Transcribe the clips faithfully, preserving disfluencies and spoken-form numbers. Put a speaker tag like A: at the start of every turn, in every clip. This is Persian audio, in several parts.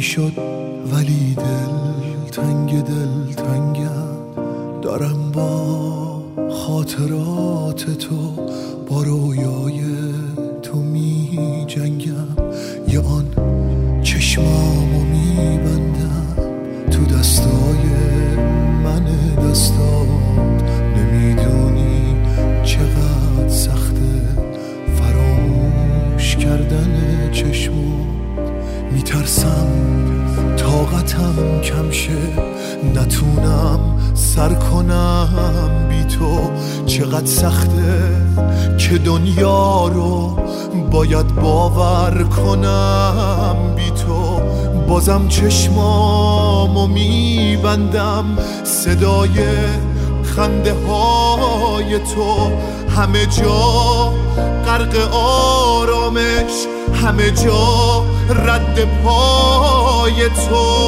A: میشد، ولی دل تنگ دل تنگم. دارم با خاطرات تو، با رویای تو می جنگم. یه آن چشمامو می بندم تو دستای من دستات. نمیدونی چقدر سخته فراموش کردن چشمات. میترسم طاقتم کم شه، نتونم سر کنم بی تو. چقدر سخته که دنیا رو باید باور کنم بی تو. بازم چشمامو میبندم، صدای خنده های تو همه جا غرق آرامش، همه جا رد پای تو.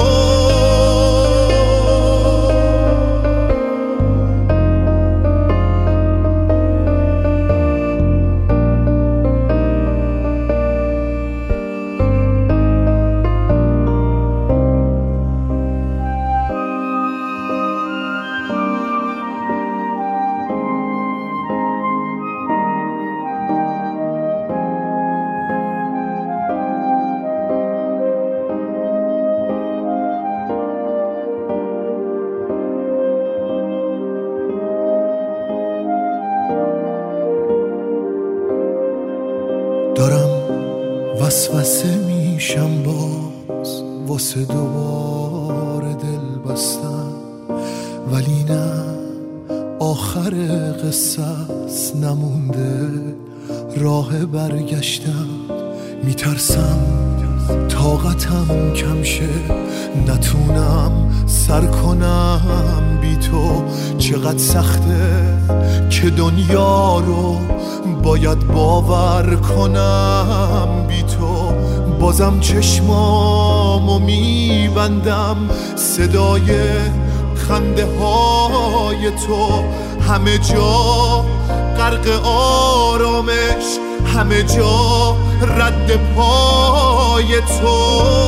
A: دارم وسوسه میشم باز واسه دوباره دل بستم، ولی نه آخر قصه است، نمونده راه برگشتم. میترسم طاقتم کم شه، نتونم سر کنم بی تو. چقدر سخته که دنیا رو باید باور کنم بی تو. بازم چشمامو میبندم، صدای خنده های تو همه جا غرق آرامش، همه جا رد پای تو.